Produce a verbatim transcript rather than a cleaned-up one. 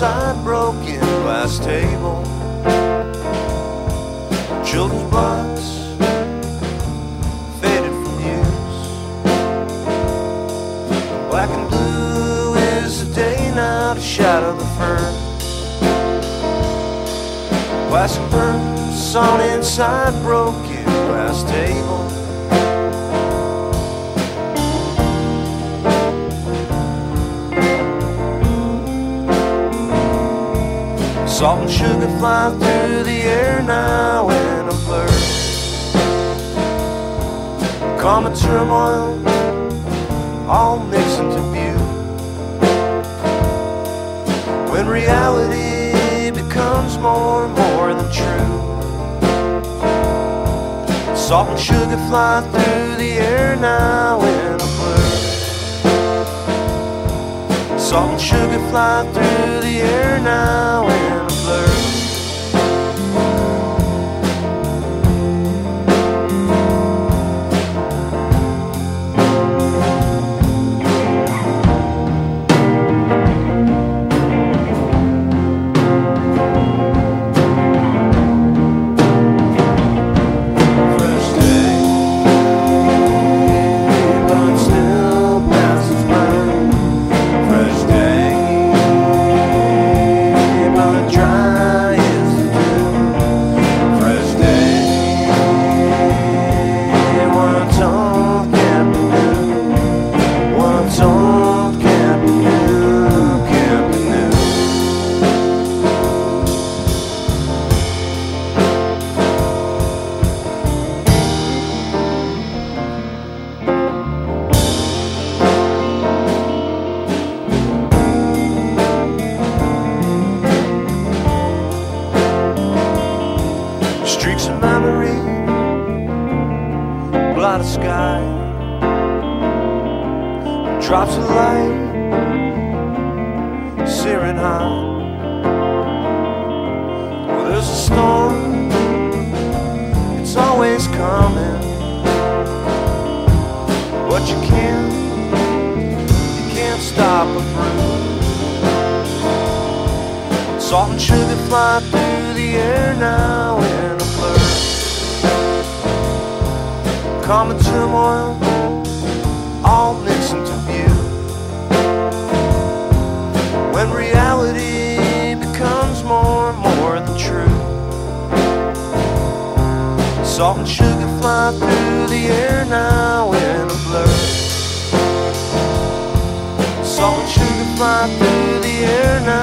inside broken glass table. Children's blocks faded from use. Black and blue is the day now to shadow the fern. Plastic burns on inside broken glass table. Salt and sugar fly through the air now in a blur. Calm and turmoil all mixed into view. When reality becomes more and more than true. Salt and sugar fly through the air now in a blur. Salt and sugar fly through the air now in a blur. Streaks of memory blot the sky. Drops of light searing high. Well, there's a storm, it's always coming. But you can't, you can't stop a brew. Salt and sugar fly through the air now in a blur. Calm and turmoil all mixed into view. When reality becomes more and more than true. Salt and sugar fly through the air now in a blur. Salt and sugar fly through the air now.